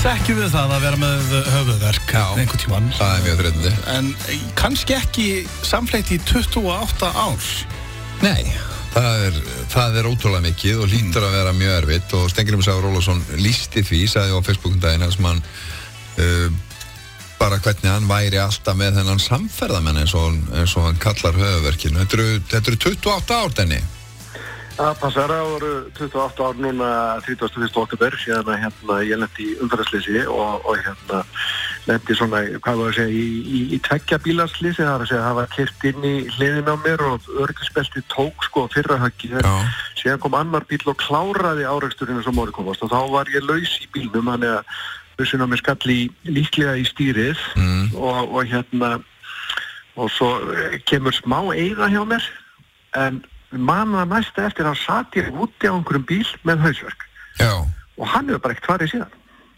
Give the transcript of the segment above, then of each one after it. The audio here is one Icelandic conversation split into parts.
ekki við það að vera með höfuðverk einhvern tímann. Það mjög þreytandi. En kannski ekki samfleytt í 28 ár. Nei, það er ótrúlega mikið og hlýtur að vera mjög erfitt og Steingrímur Sævar Ólafsson lýsti því, sagði á Facebook daginn sem hann bara hvernig hann væri alltaf með þennan samferðamenn eins og hann kallar höfuðverkinu. Þetta eru 28 ár Denni. Það passar að voru 28 ár núna 31. október síðan að ég lendi í umferðarslýsi og lendi svona, hvað var að segja, í tveggja bílaslýsi, það er að segja að það var keyrt inn í hliðin á mér og öryggisbeltið tók sko fyrra höggi. Síðan kom annar bíl og kláraði áreksturinn eins og móri komast og þá var ég laus í bílnum, þannig að hausinn á mér skall líklega í stýrið og svo kemur smá eyða hjá mér en manna næsta eftir að satt ég úti á einhverjum bíl með hausverk. Já. Og hann hefur bara ekkert farið síðan.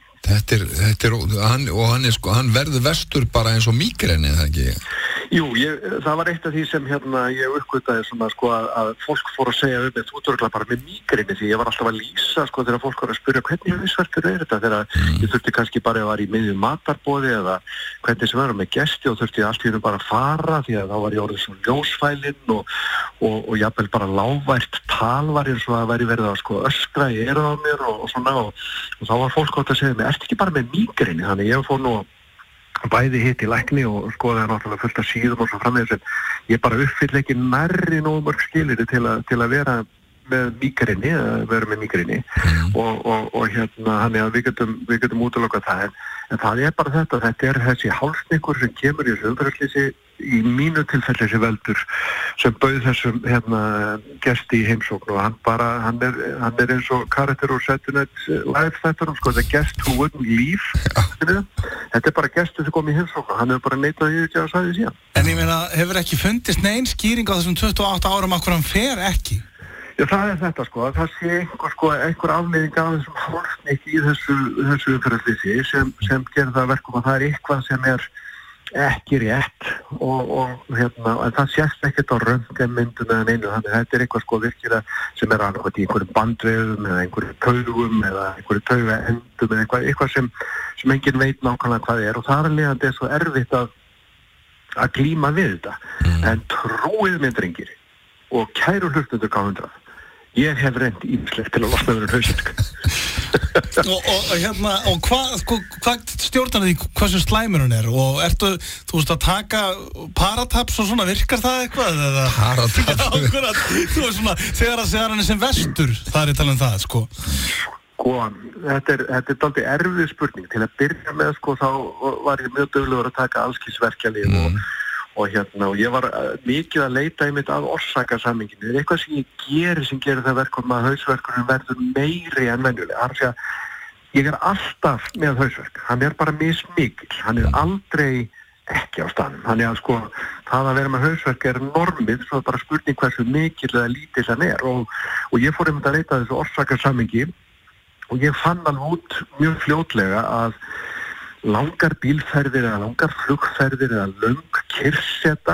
Hann verður vestur bara eins og mígreni, eða ekki? Jú, það var eitt af því sem ég uppgötaði svona sko að fólk fór að segja mig, þú törgla bara með mígreni því ég var alltaf að lýsa sko þegar fólk var að spyrja hvernig hausverkur er þetta þegar ég þurfti kannski bara að vera í miðjum matarboði eða hvernig sem verður með gesti og þurfti allt í raun bara að fara því að þá var ég orðið svona ljósfælinn og jafnvel bara lágvært tal var eins og að væri verið að sko öskra í eyrað á mér og svona og þá var fólk átt að segja mig, ertu ekki bara með mígreni? Þannig ég fór nú bæði hitt í lækni og skoðaði náttúrulega fullt af síðum og svo framvegis en ég bara uppfyll ekki nærri nógu mörg skilyrði til að vera með mígreni eða vera með mígreni og þannig að við getum útilokað það en það er bara þetta er þessi hálsningur sem kemur í þessu umferðarslýsi í mínu tilfelli sem veldur sem bauð þessum gesti í heimsókn og hann er eins og karakter úr Saturday Night Live þættunum sko, þetta guest who wouldn't leave þetta er bara gestur sem kom í heimsókn og hann hefur bara neitað að yfirgefa svæðið síðan. En ég meina, hefur ekki fundist nein skýring á þessum 28 árum af hverju hann fer ekki? Já, það er þetta sko, það sé einhver afleiðing af þessum hálsnik í þessu umferðarslýsi sem gerir það verkum að það er eitthvað sem er ekki rétt en það sést ekkert á röntgenmyndum eða neinu, þannig þetta er eitthvað sko virkilega sem er annað í einhverjum bandvegum eða einhverjum taugum eða einhverjum taugaendum eða eitthvað sem enginn veit nákvæmlega hvað er og þar leiðandi er svo erfitt að glíma við þetta en trúið mér drengir og kæru hlustundur K100 ég hef reynt ýmislegt til að losna við hausverk og hvað stjórnar því hversu slæmur hann er og ertu, þú veist að taka parataps og svona, virkar það eitthvað? Parataps? Þú veist svona, þegar hann er sem vestur það er ég tala um það, sko þetta er dálítið erfið spurning til að byrja með, sko, þá var ég mjög duglegur að taka allskilsverkjalyf og ég var mikið að leita einmitt að orsakasamhenginu. Það er eitthvað sem ég gerir það verkum að hausverkurinn verður meiri en venjulega. Ég er alltaf með hausverk. Hann er bara mismikill. Hann er aldrei ekki á staðnum. Þannig að sko, það að vera með hausverk er normið, svo bara spurning hversu mikill eða lítill hann er. Og ég fór einmitt að leita að þessu orsakasamhengi og ég fann alveg út mjög fljótlega að langar bílferðir eða langar flugferðir eða löng kyrrseta,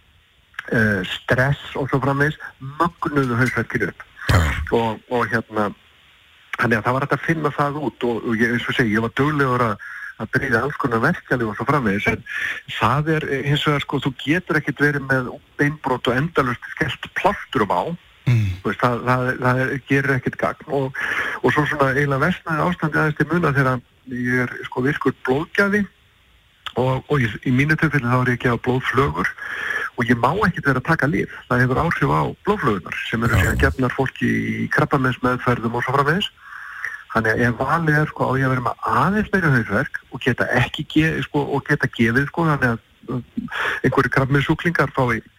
stress og svo framvegis mögnuðu hausverkir upp. Og þannig að það var hægt að finna það út og ég, eins og segi, ég var duglegur að byrja alls konar verkjalyf og svo framvegis en það er hins vegar sko, þú getur ekkert verið með beinbrot og endalaust skellt plástrum á það gerir ekkert gagn og svo svona eiginlega versnaði ástandi aðeins til muna þegar ég er sko virkur blóðgjafi og í mínu tilfelli þá er ég að gefa blóðflögur og ég má ekkert vera að taka lyf. Það hefur áhrif á blóðflögurnar sem eru síðan gefnar fólki í krabbameinsmeðferðum og svo framvegis. Þannig að ef valið er sko á ég að vera með aðeins meira hausverk og geta ekki gefið sko þannig að einhverju krabbameinssjúklingar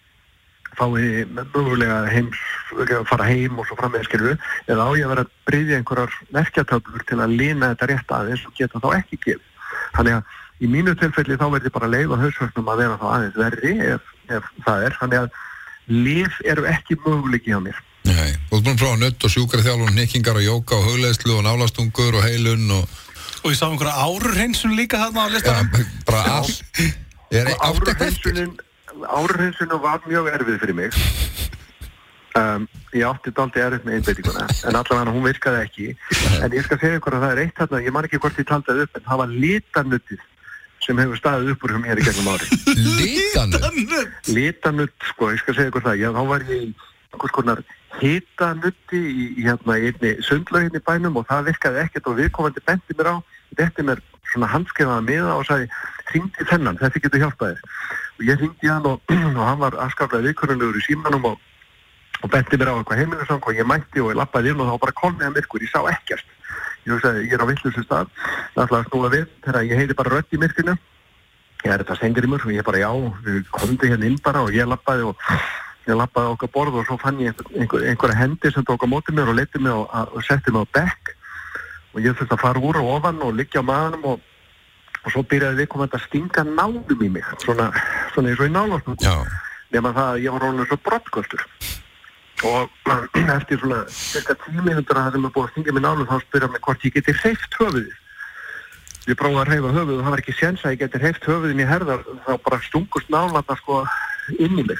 fái mögulega fara heim og svo framvegis skilur eða á ég að vera að bryðja einhverjar verkjatöflur til að lina þetta rétt aðeins og geta þá ekki gefið. Þannig að í mínu tilfelli þá verði bara leið á hausverknum að vera þá aðeins verri ef það er. Þannig að lyf eru ekki möguleiki hjá mér. Nei, þú ert búin að prófa nudd og sjúkraþjálfun, hnykkingar og jóga og hugleiðslu og nálastungur og heilun og ég sá einhverja árurhreinsun líka þarna á listanum. Já, bara allt. Árurhreinsunum var mjög erfið fyrir mig Ég átti dálítið erfitt með einbeitinguna, en allavega hún virkaði ekki. En ég skal segja ykkur að það eitt þarna, ég man ekki hvort ég taldaði upp, en það var litanuttið sem hefur staðið upp úr hjá mér í gegnum ári. Litanutt? Litanutt, sko, ég skal segja ykkur það. Þá var ég í einhvers konar hitanutti í einni sundlaug í bænum og það virkaði ekkert og viðkomandi benti mér á, betti mér svona handskrifaða miða og sagði, hringdu þennan, þetta getur hjálpað þér. Og ég hringdi hann og hann var afskaplega viðkunnalegur í símanum og benti mér á eitthvað heimilisang og ég mætti og ég lappaði inn og þá bara kolniða myrkur, ég sá ekkert. Ég hugsaði, ég á vitlausum stað, það ætlaði að snúa við þegar ég heyri bara rödd í myrkrinu. Ég þetta Steingrímur og ég bara já, við komum hérna inn bara og ég lappaði okkar borð og svo fann ég einhverja hendi sem tók á móti mér og leiddi mig og setti mig á bekk og ég þurfti að fara úr og ofan og liggja á maðanum og svo byrjaði viðkomandi að stinga nálum í mig, svona eins og í nálástum. Nema það að ég var orðinn svo broddgöltur. Og eftir svona cirka 10 mínútur að það sem er búið að stinga mig nálum þá spyrja mig hvort ég geti hreyft höfuðið. Ég prófaði að hreyfa höfuðið og það var ekki séns að ég geti hreyft höfuðið mér herðar, þá bara stungust nálarnar sko inn í mig.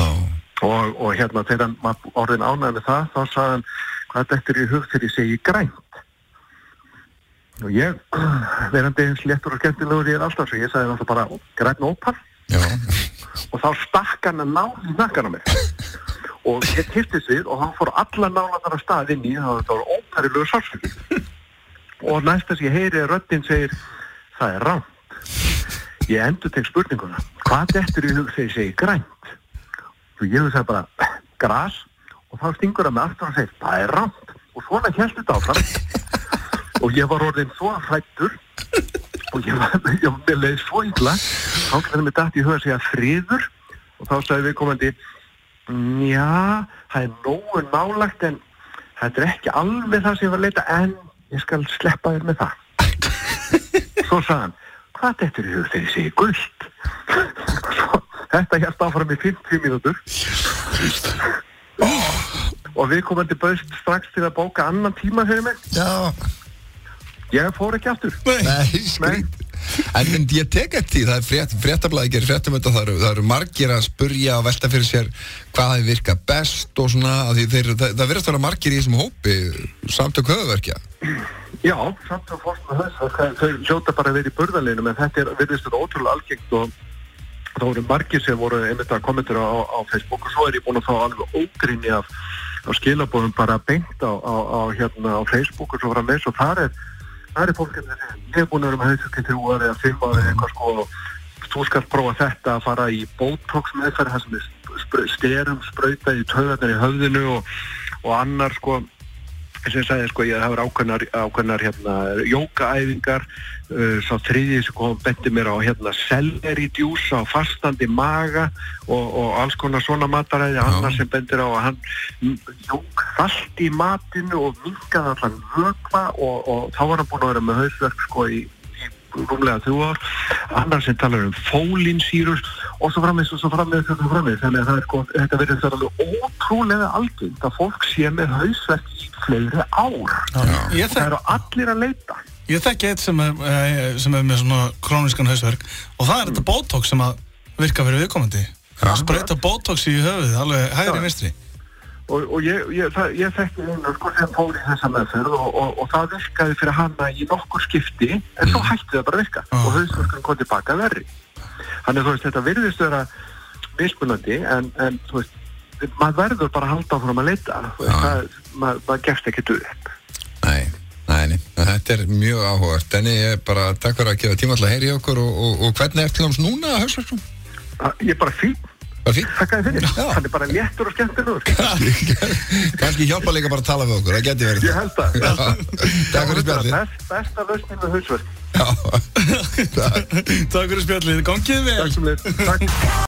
Og hérna þegar hann var orðinn ánægður með það, þá sagði hann hvað þetta í hug þegar ég segi grænt. Og ég, verandi eins léttur og skemmtilegur ég alltaf, svo ég sagði alltaf bara græn ópal. Og þá stakk hann að nál í nakkan á mig. Og ég kipptist við og hann fór alla nálarnar af stað inn í, það var óperilegu sársöki. Og næsta sem ég heyri röddin segir, það er rangt. Ég endurtek spurninguna, hvað þetta í hug þegar ég segi grænt? Og ég sagði bara, gras, og þá stingur hann með aftur og segir, það er rangt. Og svona hélt þetta áfram. Og ég var orðinn svo hræddur og ég leið svo illa. Þá gæti mér datt í huga að segja friður og þá sagði viðkomandi, já, það er nógu nálagt en þetta er ekki alveg það sem ég var að leita en ég skal sleppa þér með það. Svo sagði hann, hvað þetta í hug þegar ég segi gult? Þetta hélt áfram í 50 mínútur. Og viðkomandi bauðst strax til að bóka annan tíma fyrir mig. Já. Ég fór ekki aftur. Nei, skrít. En ég tek eftir því, það er fréttablaði gerir fréttum þetta, það eru margir að spurja og velta fyrir sér hvað þeir virka best og svona, að það virðast vera margir í þessum hópi, samtök höfuðverkja. Já, samtök höfuðverkja, þau hljóta bara að vera í burðarliðnum, en þetta virðist þetta ótrúlega algengt og þá voru margir sem voru einmitt að kommentera á Facebook og svo ég búin að fá alveg ógrynni af skilabóðum bara beint á Facebook og svo framvegis og það er fólk að ég er búin að vera með hausverki 3 ári eða 5 ári eitthvað sko og þú skalt prófa þetta að fara í Botox meðferð það sem er sterum sprauta í taugarnar í höfðinu og annar sko sem ég sagði sko ég hafði ákveðnar jógaæfingar sá þriðji sem kom benti mér á selleri djús á fastandi maga og alls konar svona mataræði annar sem bendir á að hann jók þallt í matinu og minkaði allan vökva og þá var hann búin að vera með hausverk sko í rúmlega 3 ár annar sem talar fólinsýrur og svo framvegis þannig að það er sko þetta verður það alveg ótrúlega algengt að fólk sé með hausverk í fleiri ár og það eru allir að leita. Ég þekki eitt sem er með svona krónískan hausverk og það er þetta Botox sem að virka fyrir viðkomandi. Sprauta Botox í höfuðið, alveg hægri vinstri. Og ég þekki einu sko sem fór í þessa meðferð og það virkaði fyrir hana í nokkur skipti en svo hætti það bara virka og hausverkurinn kom tilbaka verri. Þannig þú veist þetta virðist vera mismunandi en þú veist maður verður bara að halda áfram að leita maður gefst ekki upp. Nei, þetta er mjög áhugavert en ég bara takk fyrir að gefa tíma til að heyra í okkur og hvernig er til náms núna hausverkum? Ég er bara fín. Þakkaði fyrir. Hann er bara léttur og skemmtilegur. Kannski hjálpa líka bara að tala við okkur, það geti verið. Ég held það. Takk fyrir spjallið. Besta lausnin með hausverk. Já. Takk fyrir spjallið, gangið vel. Takk sem leið. Takk.